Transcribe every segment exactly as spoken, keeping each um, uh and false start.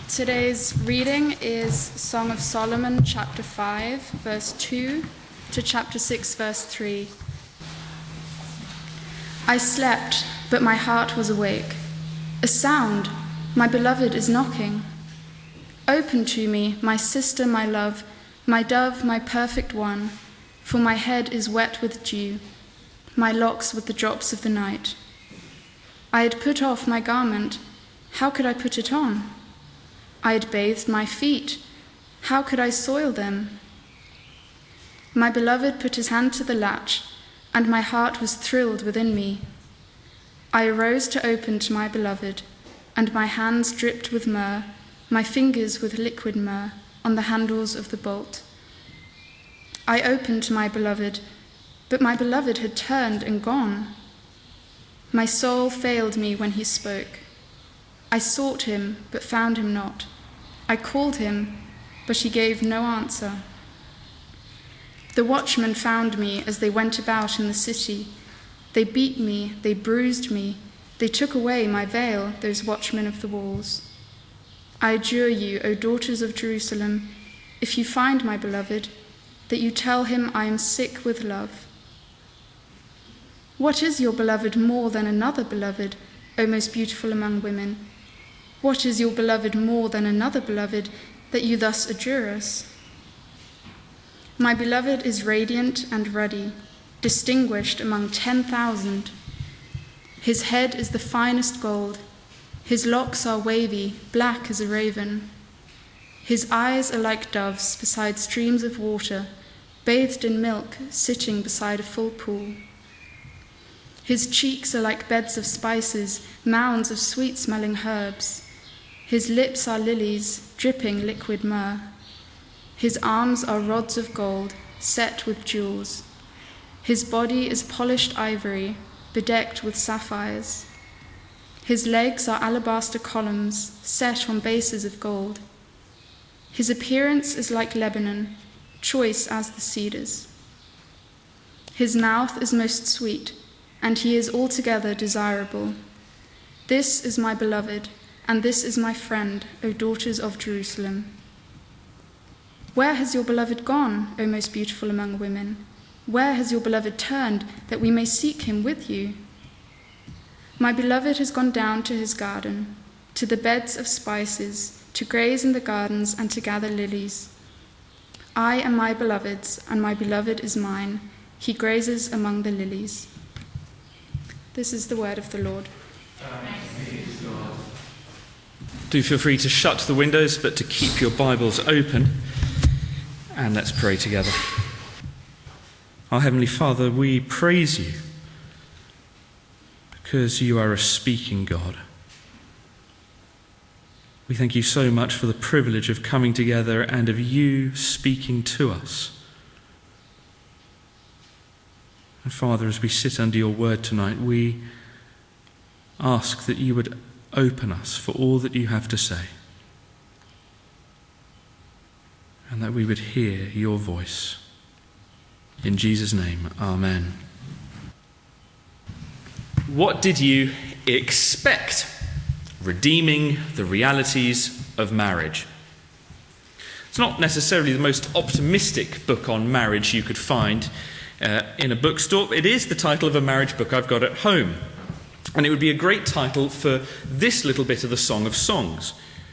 Today's reading is Song of Solomon, chapter five, verse two, to chapter six, verse three. I slept, but my heart was awake. A sound, my beloved is knocking. Open to me, my sister, my love, my dove, my perfect one, for my head is wet with dew, my locks with the drops of the night. I had put off my garment, how could I put it on? I had bathed my feet, how could I soil them? My beloved put his hand to the latch, and my heart was thrilled within me. I arose to open to my beloved, and my hands dripped with myrrh, my fingers with liquid myrrh, on the handles of the bolt. I opened to my beloved, but my beloved had turned and gone. My soul failed me when he spoke. I sought him, but found him not. I called him, but he gave no answer. The watchmen found me as they went about in the city. They beat me, they bruised me, they took away my veil, those watchmen of the walls. I adjure you, O daughters of Jerusalem, if you find my beloved, that you tell him I am sick with love. What is your beloved more than another beloved, O most beautiful among women? What is your beloved more than another beloved, that you thus adjure us? My beloved is radiant and ruddy, distinguished among ten thousand. His head is the finest gold. His locks are wavy, black as a raven. His eyes are like doves beside streams of water, bathed in milk, sitting beside a full pool. His cheeks are like beds of spices, mounds of sweet-smelling herbs. His lips are lilies, dripping liquid myrrh. His arms are rods of gold, set with jewels. His body is polished ivory, bedecked with sapphires. His legs are alabaster columns, set on bases of gold. His appearance is like Lebanon, choice as the cedars. His mouth is most sweet, and he is altogether desirable. This is my beloved, and this is my friend, O daughters of Jerusalem. Where has your beloved gone, O most beautiful among women? Where has your beloved turned, that we may seek him with you? My beloved has gone down to his garden, to the beds of spices, to graze in the gardens and to gather lilies. I am my beloved's, and my beloved is mine. He grazes among the lilies. This is the word of the Lord. Do feel free to shut the windows, but to keep your Bibles open. And let's pray together. Our Heavenly Father, we praise you because you are a speaking God. We thank you so much for the privilege of coming together and of you speaking to us. And Father, as we sit under your word tonight, we ask that you would open us for all that you have to say, and that we would hear your voice. In Jesus' name, amen. What did you expect? Redeeming the realities of marriage. It's not necessarily the most optimistic book on marriage you could find uh, in a bookstore. It is the title of a marriage book I've got at home. And it would be a great title for this little bit of the Song of Songs.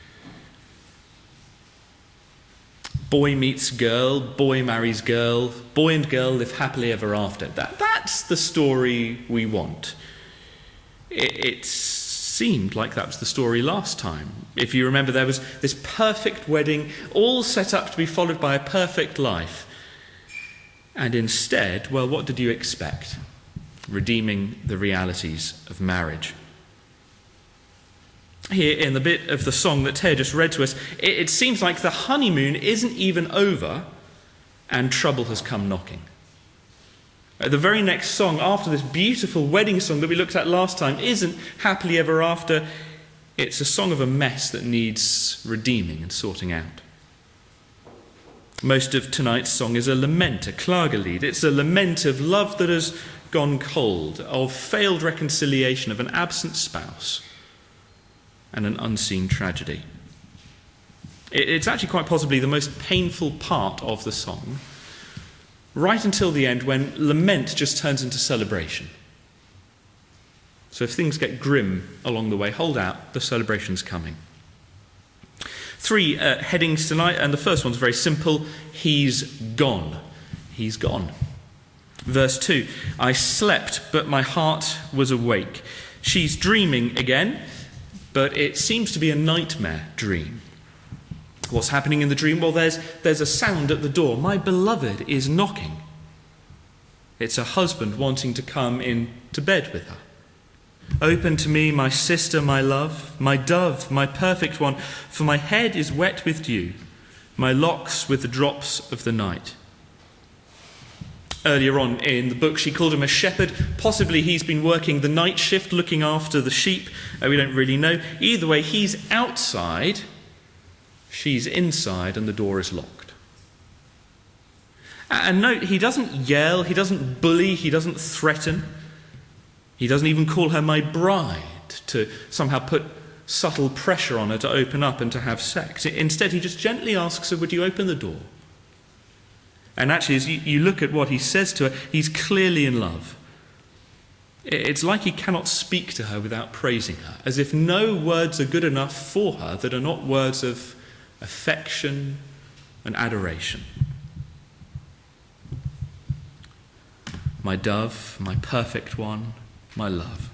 Boy meets girl, boy marries girl, boy and girl live happily ever after. That, that's the story we want. It, it seemed like that was the story last time. If you remember, there was this perfect wedding, all set up to be followed by a perfect life. And instead, well, what did you expect? Redeeming the realities of marriage. Here in the bit of the song that Ted just read to us, it, it seems like the honeymoon isn't even over and trouble has come knocking. The very next song after this beautiful wedding song that we looked at last time isn't Happily Ever After. It's a song of a mess that needs redeeming and sorting out. Most of tonight's song is a lament, a klagelied. It's a lament of love that has gone cold, of failed reconciliation, of an absent spouse, and an unseen tragedy. It's actually quite possibly the most painful part of the song, right until the end when lament just turns into celebration. So if things get grim along the way, hold out, the celebration's coming. Three uh, headings tonight, and the first one's very simple. He's gone. He's gone. Verse two, I slept, but my heart was awake. She's dreaming again, but it seems to be a nightmare dream. What's happening in the dream? Well, there's, there's a sound at the door. My beloved is knocking. It's her husband wanting to come in to bed with her. Open to me, my sister, my love, my dove, my perfect one, for my head is wet with dew, my locks with the drops of the night. Earlier on in the book, she called him a shepherd. Possibly he's been working the night shift, looking after the sheep. Uh, we don't really know. Either way, he's outside, she's inside, and the door is locked. And note, he doesn't yell, he doesn't bully, he doesn't threaten. He doesn't even call her my bride to somehow put subtle pressure on her to open up and to have sex. Instead, he just gently asks her, would you open the door? And actually, as you, you look at what he says to her, he's clearly in love. It's like he cannot speak to her without praising her, as if no words are good enough for her that are not words of affection and adoration. My dove, my perfect one, my love.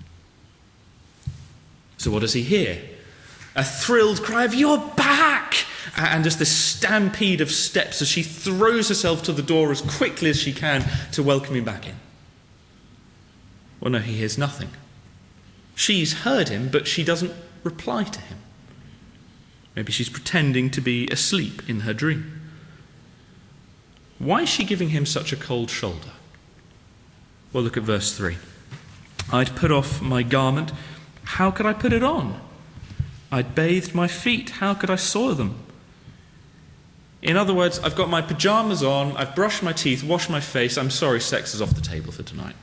So what does he hear? A thrilled cry of, you're back! And just this stampede of steps as she throws herself to the door as quickly as she can to welcome him back in. Well, no, he hears nothing. She's heard him, but she doesn't reply to him. Maybe she's pretending to be asleep in her dream. Why is she giving him such a cold shoulder? Well, look at verse three. I'd put off my garment. How could I put it on? I'd bathed my feet. How could I soil them? In other words, I've got my pajamas on, I've brushed my teeth, washed my face. I'm sorry, sex is off the table for tonight.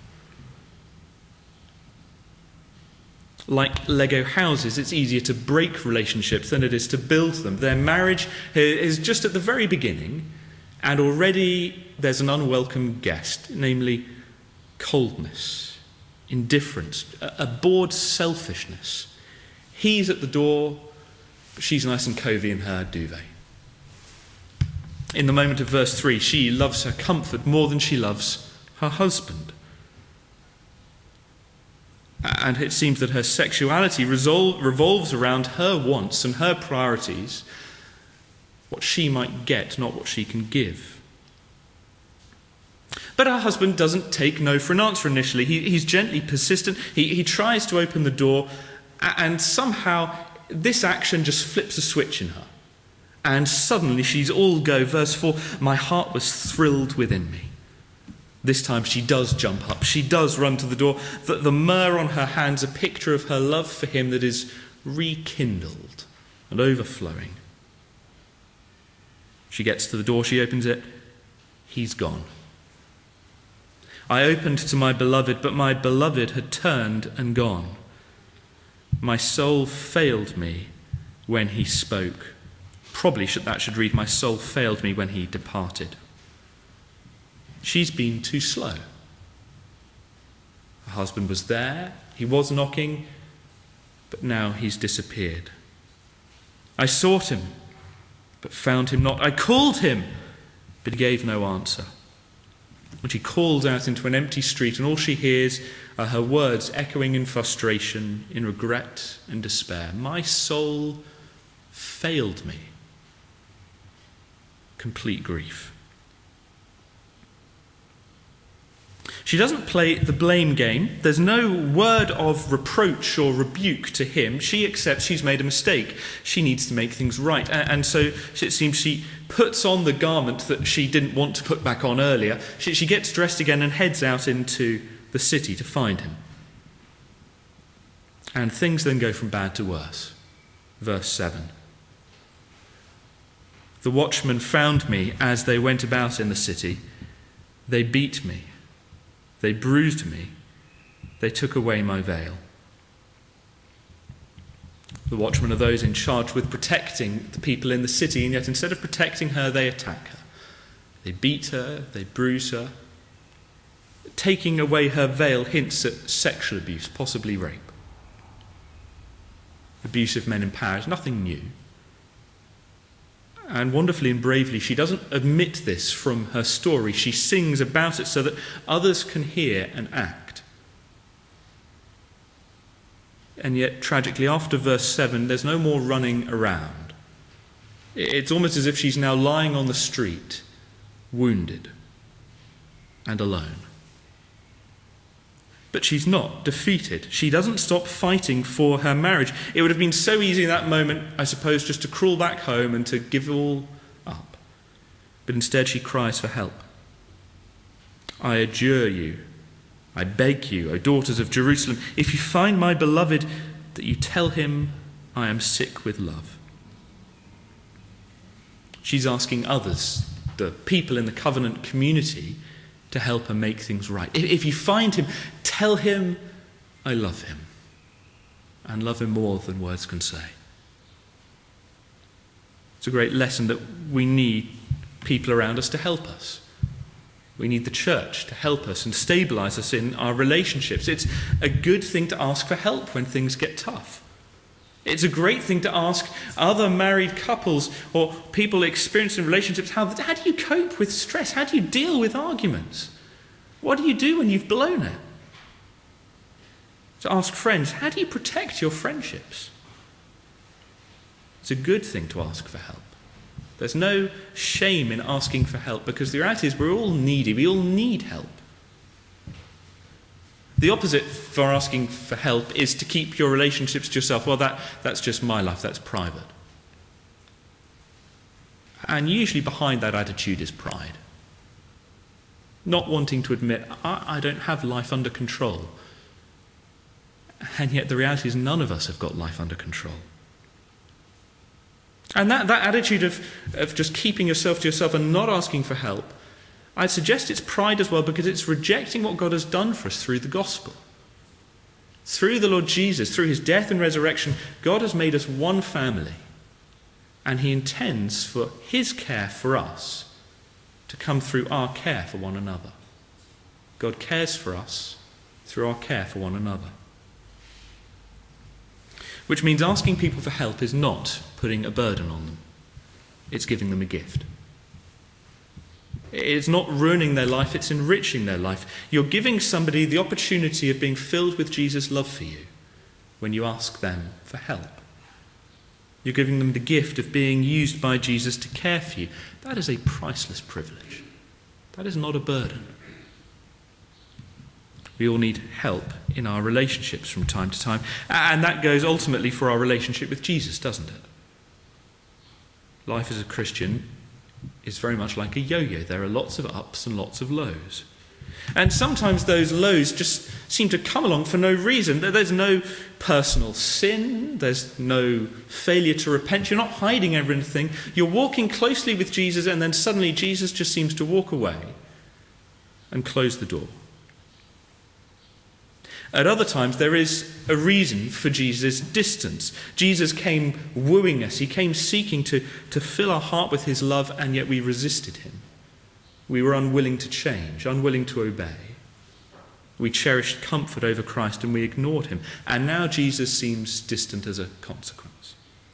Like Lego houses, it's easier to break relationships than it is to build them. Their marriage is just at the very beginning, and already there's an unwelcome guest, namely coldness, indifference, a bored selfishness. He's at the door, but she's nice and covey in her duvet. In the moment of verse three, she loves her comfort more than she loves her husband. And it seems that her sexuality resol- revolves around her wants and her priorities, what she might get, not what she can give. But her husband doesn't take no for an answer initially. He, he's gently persistent. He, he tries to open the door, and somehow this action just flips a switch in her. And suddenly she's all go. Verse four, my heart was thrilled within me. This time she does jump up. She does run to the door. The, the myrrh on her hands, a picture of her love for him that is rekindled and overflowing. She gets to the door, she opens it. He's gone. I opened to my beloved, but my beloved had turned and gone. My soul failed me when he spoke. Probably should, that should read, my soul failed me when he departed. She's been too slow. Her husband was there, he was knocking, but now he's disappeared. I sought him, but found him not. I called him, but he gave no answer. When she calls out into an empty street, and all she hears are her words echoing in frustration, in regret and despair. My soul failed me. Complete grief. She doesn't play the blame game. There's no word of reproach or rebuke to him. She accepts she's made a mistake. She needs to make things right. And so it seems she puts on the garment that she didn't want to put back on earlier. She, she gets dressed again and heads out into the city to find him. And things then go from bad to worse. Verse seven. The watchmen found me as they went about in the city. They beat me. They bruised me. They took away my veil. The watchmen are those in charge with protecting the people in the city, and yet instead of protecting her, they attack her. They beat her, they bruise her. Taking away her veil hints at sexual abuse, possibly rape. Abuse of men in power is nothing new. And wonderfully and bravely, she doesn't admit this from her story. She sings about it so that others can hear and act. And yet, tragically, after verse seven, there's no more running around. It's almost as if she's now lying on the street, wounded and alone. But she's not defeated. She doesn't stop fighting for her marriage. It would have been so easy in that moment, I suppose, just to crawl back home and to give all up. But instead she cries for help. I adjure you, I beg you, O daughters of Jerusalem, if you find my beloved, that you tell him I am sick with love. She's asking others, the people in the covenant community, to help her make things right. If you find him, tell him I love him, and love him more than words can say. It's a great lesson that we need people around us to help us. We need the church to help us and stabilise us in our relationships. It's a good thing to ask for help when things get tough. It's a great thing to ask other married couples or people experiencing relationships, how, how do you cope with stress? How do you deal with arguments? What do you do when you've blown it? To ask friends, how do you protect your friendships? It's a good thing to ask for help. There's no shame in asking for help, because the reality is we're all needy. We all need help. The opposite for asking for help is to keep your relationships to yourself. Well, that, that's just my life, that's private. And usually behind that attitude is pride. Not wanting to admit, I, I don't have life under control. And yet the reality is none of us have got life under control. And that, that attitude of, of just keeping yourself to yourself and not asking for help, I'd suggest it's pride as well, because it's rejecting what God has done for us through the gospel. Through the Lord Jesus, through his death and resurrection, God has made us one family, and he intends for his care for us to come through our care for one another. God cares for us through our care for one another. Which means asking people for help is not putting a burden on them. It's giving them a gift. It's not ruining their life, it's enriching their life. You're giving somebody the opportunity of being filled with Jesus' love for you when you ask them for help. You're giving them the gift of being used by Jesus to care for you. That is a priceless privilege. That is not a burden. We all need help in our relationships from time to time. And that goes ultimately for our relationship with Jesus, doesn't it? Life as a Christian is very much like a yo-yo. There are lots of ups and lots of lows. And sometimes those lows just seem to come along for no reason. There's no personal sin. There's no failure to repent. You're not hiding everything. You're walking closely with Jesus, and then suddenly Jesus just seems to walk away and close the door. At other times, there is a reason for Jesus' distance. Jesus came wooing us. He came seeking to, to fill our heart with his love, and yet we resisted him. We were unwilling to change, unwilling to obey. We cherished comfort over Christ, and we ignored him. And now Jesus seems distant as a consequence.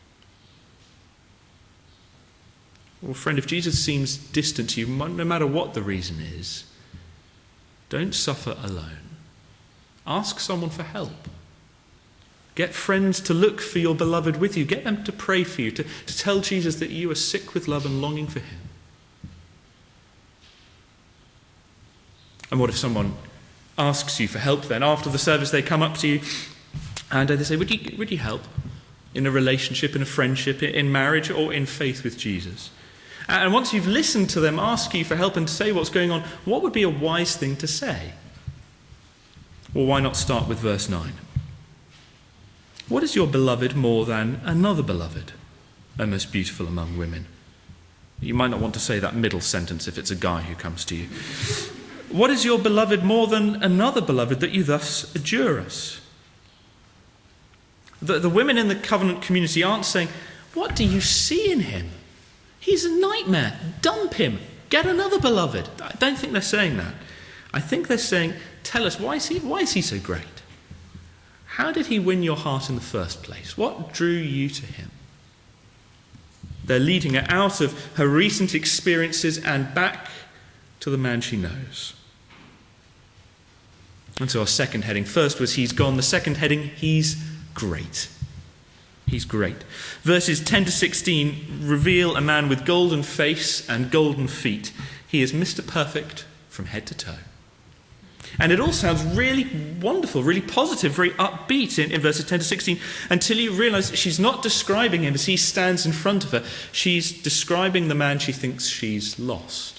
Well, friend, if Jesus seems distant to you, no matter what the reason is, don't suffer alone. Ask someone for help. Get friends to look for your beloved with you. Get them to pray for you, to, to tell Jesus that you are sick with love and longing for him. And what if someone asks you for help then? After the service they come up to you and they say, would you, would you help in a relationship, in a friendship, in marriage, or in faith with Jesus? And once you've listened to them ask you for help and say what's going on, what would be a wise thing to say? Well, why not start with verse nine? What is your beloved more than another beloved, O most beautiful among women? You might not want to say that middle sentence if it's a guy who comes to you. What is your beloved more than another beloved, that you thus adjure us? The, the women in the covenant community aren't saying, "What do you see in him? He's a nightmare. Dump him. Get another beloved." I don't think they're saying that. I think they're saying, "Tell us, why is he, why is he so great? How did he win your heart in the first place? What drew you to him?" They're leading her out of her recent experiences and back to the man she knows. And so our second heading, first was he's gone. The second heading, he's great. He's great. Verses ten to sixteen reveal a man with golden face and golden feet. He is Mister Perfect from head to toe. And it all sounds really wonderful, really positive, very upbeat in, in verses ten to sixteen, until you realise that she's not describing him as he stands in front of her. She's describing the man she thinks she's lost.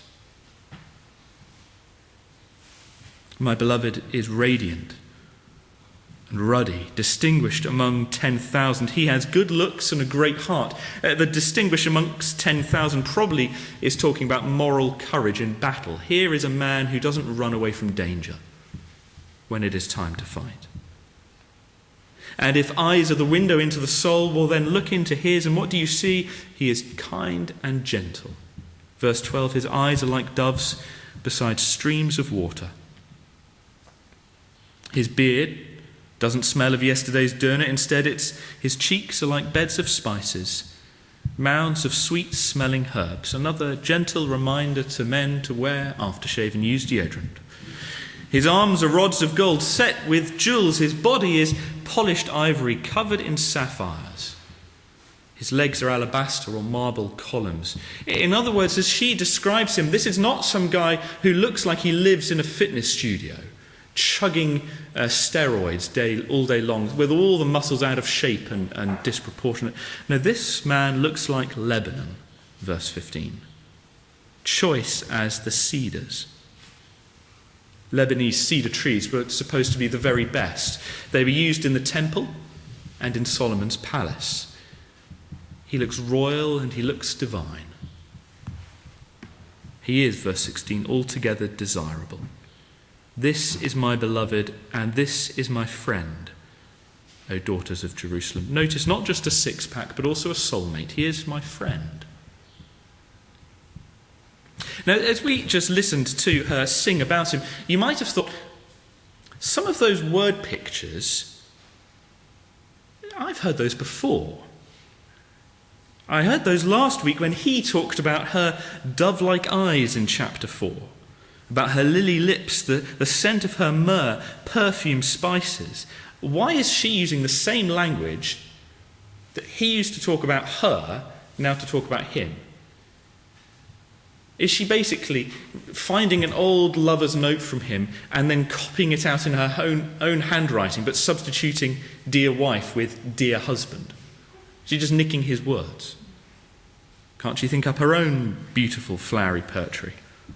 My beloved is radiant and ruddy, distinguished among ten thousand. He has good looks and a great heart. Uh, the distinguished amongst ten thousand probably is talking about moral courage in battle. Here is a man who doesn't run away from danger when it is time to fight. And if eyes are the window into the soul, well then look into his, and what do you see? He is kind and gentle. Verse twelve, his eyes are like doves beside streams of water. His beard doesn't smell of yesterday's doona. Instead, it's his cheeks are like beds of spices, mounds of sweet-smelling herbs. Another gentle reminder to men to wear aftershave and use deodorant. His arms are rods of gold set with jewels. His body is polished ivory covered in sapphires. His legs are alabaster or marble columns. In other words, as she describes him, this is not some guy who looks like he lives in a fitness studio, chugging uh, steroids day, all day long, with all the muscles out of shape and, and disproportionate. No, this man looks like Lebanon, verse fifteen. Choice as the cedars. Lebanese cedar trees were supposed to be the very best. They were used in the temple and in Solomon's palace. He looks royal and he looks divine. He is, verse sixteen, altogether desirable. This is my beloved, and this is my friend, O daughters of Jerusalem. Notice not just a six-pack, but also a soulmate. He is my friend. Now, as we just listened to her sing about him, you might have thought, some of those word pictures, I've heard those before. I heard those last week when he talked about her dove-like eyes in chapter four. About her lily lips, the, the scent of her myrrh, perfume, spices. Why is she using the same language that he used to talk about her, now to talk about him? Is she basically finding an old lover's note from him and then copying it out in her own, own handwriting, but substituting dear wife with dear husband? Is she just nicking his words? Can't she think up her own beautiful flowery poetry?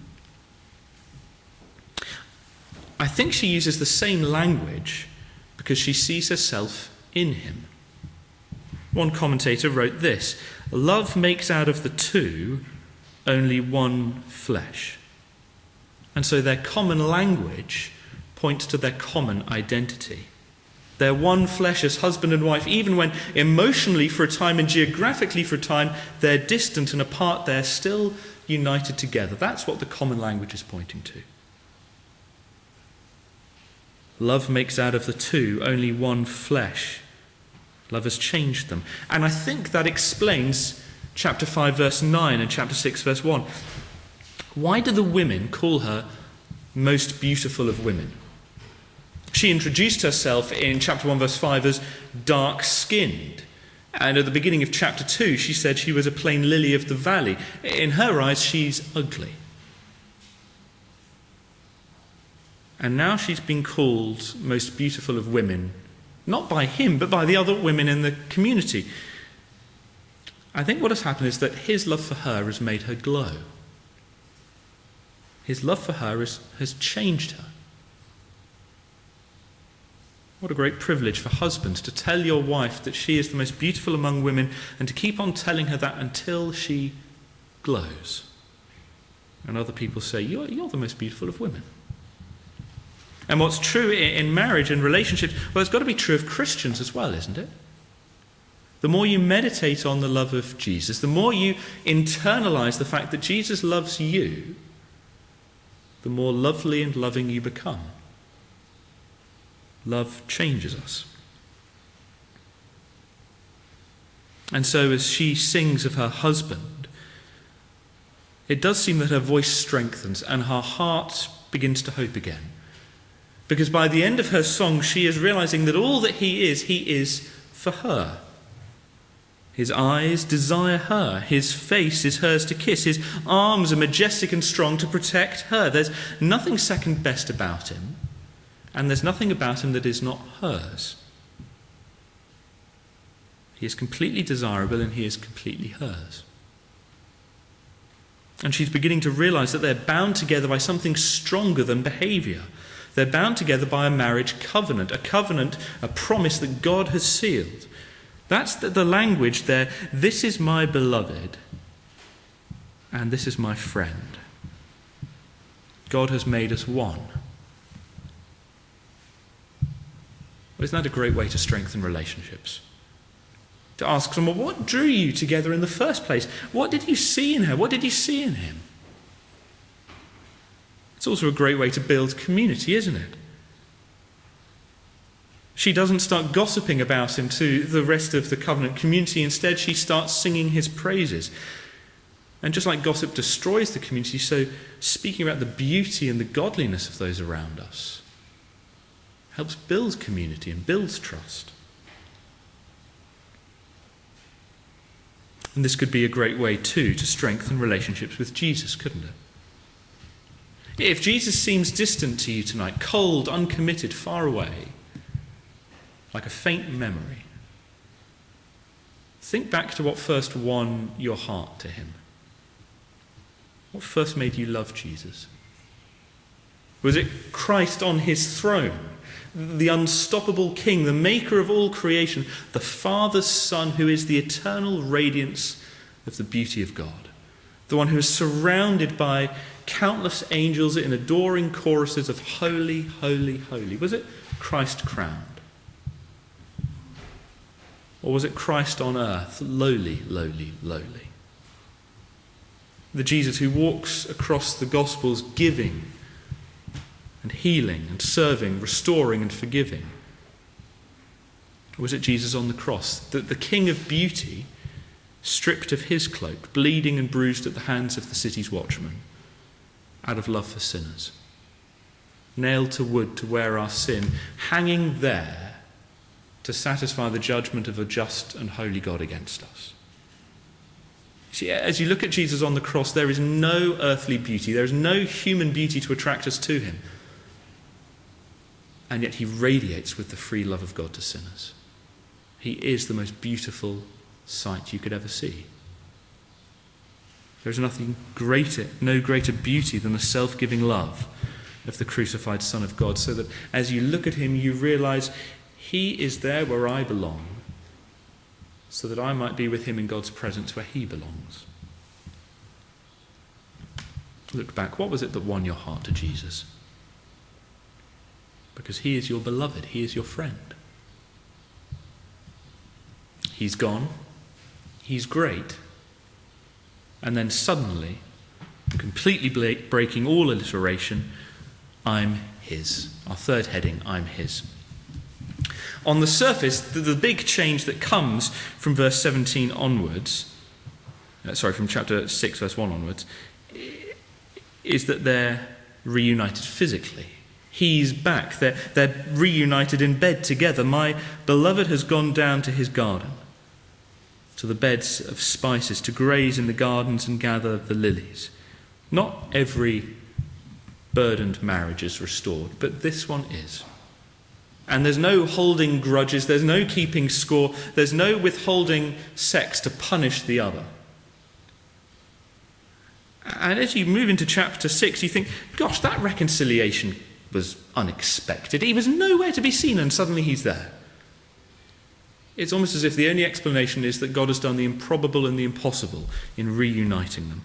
I think she uses the same language because she sees herself in him. One commentator wrote this: love makes out of the two only one flesh. And so their common language points to their common identity. They're one flesh as husband and wife, even when emotionally for a time and geographically for a time they're distant and apart, they're still united together. That's what the common language is pointing to. Love makes out of the two only one flesh. Love has changed them. And I think that explains chapter five verse nine and chapter six verse one. Why do the women call her most beautiful of women? She introduced herself in chapter one verse five as dark-skinned. And at the beginning of chapter two, she said she was a plain lily of the valley. In her eyes, she's ugly. And now she's been called most beautiful of women, not by him, but by the other women in the community. I think what has happened is that his love for her has made her glow. His love for her has, has changed her. What a great privilege for husbands to tell your wife that she is the most beautiful among women and to keep on telling her that until she glows. And other people say, you're, you're the most beautiful of women. And what's true in marriage and relationships, well, it's got to be true of Christians as well, isn't it? the more you meditate on the love of Jesus, the more you internalize the fact that Jesus loves you, the more lovely and loving you become. Love changes us. And so as she sings of her husband, it does seem that her voice strengthens and her heart begins to hope again. Because by the end of her song, she is realizing that all that he is, he is for her. His eyes desire her. His face is hers to kiss. His arms are majestic and strong to protect her. There's nothing second best about him, and there's nothing about him that is not hers. He is completely desirable and he is completely hers. And she's beginning to realize that they're bound together by something stronger than behavior. They're bound together by a marriage covenant, a covenant, a promise that God has sealed. That's the, the language there. This is my beloved, and this is my friend. God has made us one. Well, isn't that a great way to strengthen relationships? To ask someone, what drew you together in the first place? What did you see in her? What did you see in him? It's also a great way to build community, isn't it? She doesn't start gossiping about him to the rest of the covenant community. Instead, she starts singing his praises. And just like gossip destroys the community, so speaking about the beauty and the godliness of those around us helps build community and builds trust. And this could be a great way, too, to strengthen relationships with Jesus, couldn't it? If Jesus seems distant to you tonight, cold, uncommitted, far away, like a faint memory, think back to what first won your heart to him. What first made you love Jesus? Was it Christ on his throne, the unstoppable King, the maker of all creation, the Father's Son, who is the eternal radiance of the beauty of God, the one who is surrounded by countless angels in adoring choruses of holy, holy, holy? Was it Christ crowned? Or was it Christ on earth, lowly, lowly, lowly? The Jesus who walks across the Gospels giving and healing and serving, restoring and forgiving? Or was it Jesus on the cross, that the King of beauty, stripped of his cloak, bleeding and bruised at the hands of the city's watchmen, out of love for sinners, nailed to wood to wear our sin, hanging there to satisfy the judgment of a just and holy God against us? See, as you look at Jesus on the cross, there is no earthly beauty, there is no human beauty to attract us to him. And yet he radiates with the free love of God to sinners. He is the most beautiful sight you could ever see. There is nothing greater, no greater beauty than the self-giving love of the crucified Son of God, so that as you look at him, you realize he is there where I belong, so that I might be with him in God's presence where he belongs. Look back. What was it that won your heart to Jesus? Because he is your beloved. He is your friend. He's gone. He's great. And then suddenly, completely breaking all alliteration, I'm his. Our third heading, I'm his. On the surface, the, the big change that comes from verse seventeen onwards, uh, sorry, from chapter six, verse one onwards, is that they're reunited physically. He's back. They're, they're reunited in bed together. My beloved has gone down to his garden, to the beds of spices, to graze in the gardens and gather the lilies. Not every burdened marriage is restored, but this one is. And there's no holding grudges, there's no keeping score, there's no withholding sex to punish the other. And as you move into chapter six, you think, gosh, that reconciliation was unexpected. He was nowhere to be seen, and suddenly he's there. It's almost as if the only explanation is that God has done the improbable and the impossible in reuniting them.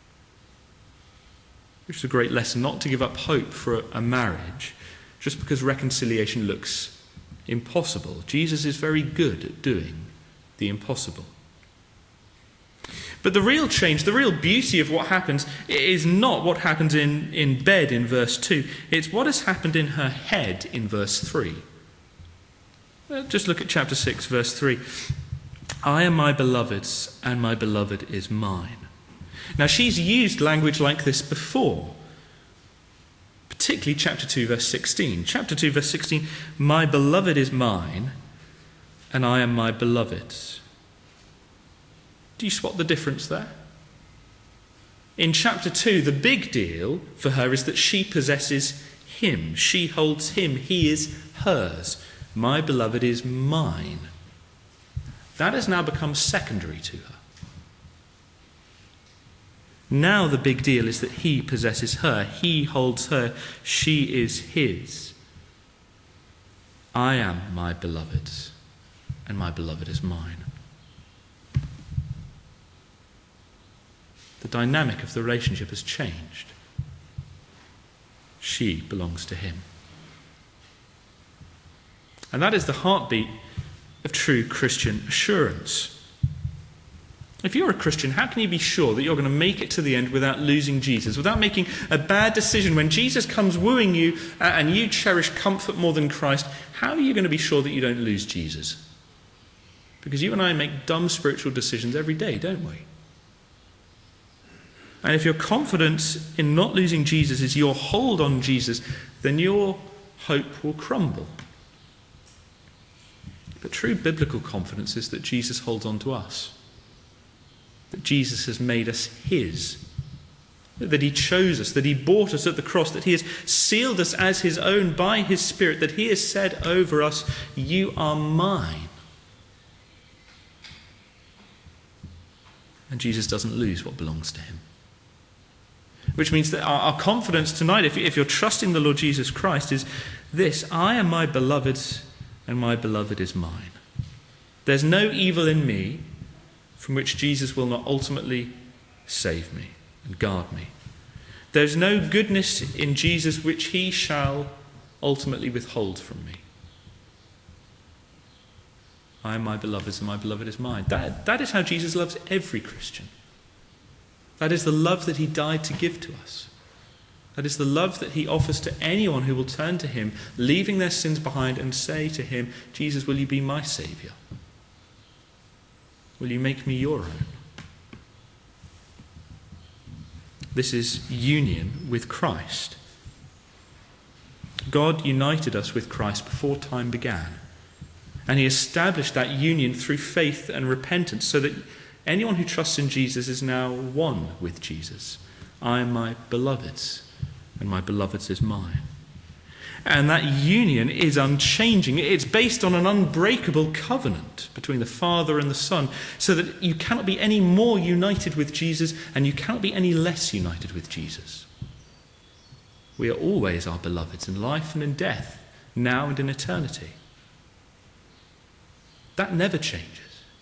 Which is a great lesson, not to give up hope for a marriage just because reconciliation looks impossible. Jesus is very good at doing the impossible. But the real change, the real beauty of what happens is not what happens in, in bed in verse two. It's what has happened in her head in verse three. Just look at chapter six, verse three. I am my beloved's, and my beloved is mine. Now, she's used language like this before, particularly chapter two, verse sixteen. Chapter two, verse sixteen, my beloved is mine, and I am my beloved's. Do you spot the difference there? In chapter two, the big deal for her is that she possesses him. She holds him. He is hers. My beloved is mine. That has now become secondary to her. Now the big deal is that he possesses her. He holds her. She is his. I am my beloved's, and my beloved is mine. The dynamic of the relationship has changed. She belongs to him. And that is the heartbeat of true Christian assurance. If you're a Christian, how can you be sure that you're going to make it to the end without losing Jesus, without making a bad decision? When Jesus comes wooing you and you cherish comfort more than Christ, how are you going to be sure that you don't lose Jesus? Because you and I make dumb spiritual decisions every day, don't we? And if your confidence in not losing Jesus is your hold on Jesus, then your hope will crumble. But true biblical confidence is that Jesus holds on to us. That Jesus has made us his. That he chose us, that he bought us at the cross, that he has sealed us as his own by his Spirit, that he has said over us, you are mine. And Jesus doesn't lose what belongs to him. Which means that our, our confidence tonight, if, if you're trusting the Lord Jesus Christ, is this: I am my beloved's, and my beloved is mine. There's no evil in me from which Jesus will not ultimately save me and guard me. There's no goodness in Jesus which he shall ultimately withhold from me. I am my beloved's, and my beloved is mine. That, that is how Jesus loves every Christian. That is the love that he died to give to us. That is the love that he offers to anyone who will turn to him, leaving their sins behind, and say to him, Jesus, will you be my Saviour? Will you make me your own? This is union with Christ. God united us with Christ before time began. And he established that union through faith and repentance, so that anyone who trusts in Jesus is now one with Jesus. I am my beloved's, and my beloved's is mine. And that union is unchanging. It's based on an unbreakable covenant between the Father and the Son, so that you cannot be any more united with Jesus, and you cannot be any less united with Jesus. We are always our beloveds in life and in death, now and in eternity. That never changes.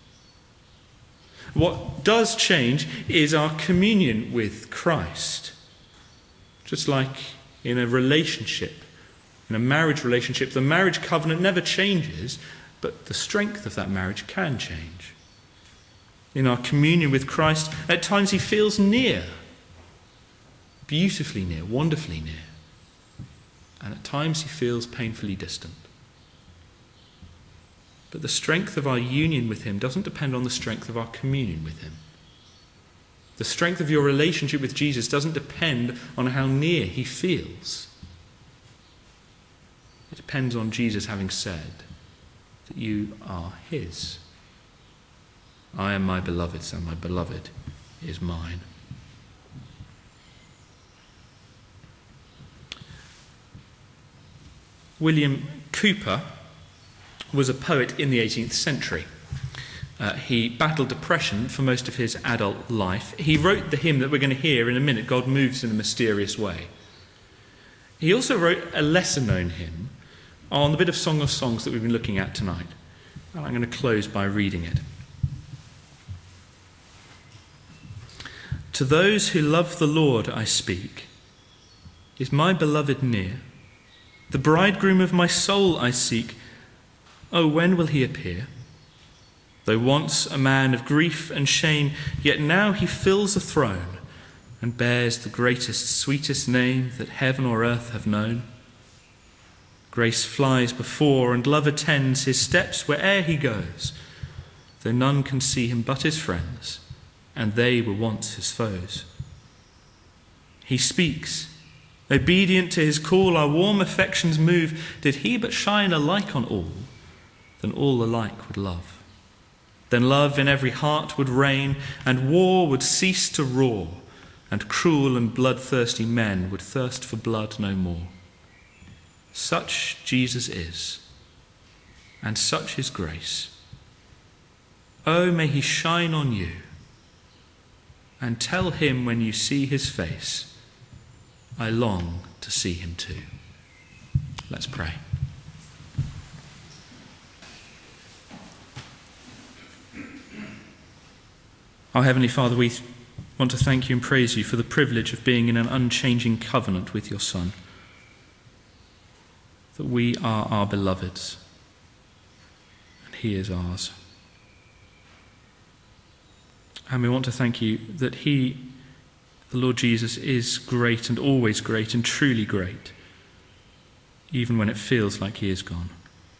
What does change is our communion with Christ. Just like in a relationship, in a marriage relationship, the marriage covenant never changes, but the strength of that marriage can change. In our communion with Christ, at times he feels near, beautifully near, wonderfully near. And at times he feels painfully distant. But the strength of our union with him doesn't depend on the strength of our communion with him. The strength of your relationship with Jesus doesn't depend on how near he feels. It depends on Jesus having said that you are his. I am my beloved's, and my beloved is mine. William Cowper was a poet in the eighteenth century. Uh, he battled depression for most of his adult life. He wrote the hymn that we're going to hear in a minute, God Moves in a Mysterious Way. He also wrote a lesser-known hymn on the bit of Song of Songs that we've been looking at tonight. And I'm going to close by reading it. To those who love the Lord I speak. Is my beloved near? The bridegroom of my soul I seek. Oh, when will he appear? Though once a man of grief and shame, yet now he fills a throne and bears the greatest, sweetest name that heaven or earth have known. Grace flies before and love attends his steps where'er he goes, though none can see him but his friends, and they were once his foes. He speaks, obedient to his call, our warm affections move. Did he but shine alike on all, then all alike would love. Then love in every heart would reign, and war would cease to roar, and cruel and bloodthirsty men would thirst for blood no more. Such Jesus is, and such his grace. Oh, may he shine on you, and tell him when you see his face, I long to see him too. Let's pray. Our Heavenly Father, we want to thank you and praise you for the privilege of being in an unchanging covenant with your Son, that we are our beloved's and he is ours. And we want to thank you that he, the Lord Jesus, is great and always great and truly great, even when it feels like he is gone.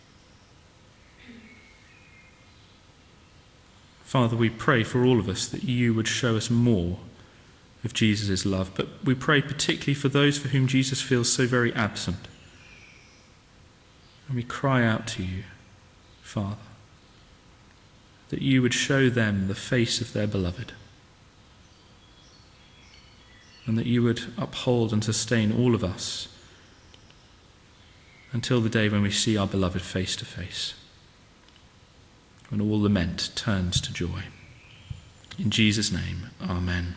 Father, we pray for all of us that you would show us more of Jesus' love, but we pray particularly for those for whom Jesus feels so very absent. And we cry out to you, Father, that you would show them the face of their beloved, and that you would uphold and sustain all of us until the day when we see our beloved face to face, when all lament turns to joy. In Jesus' name, amen.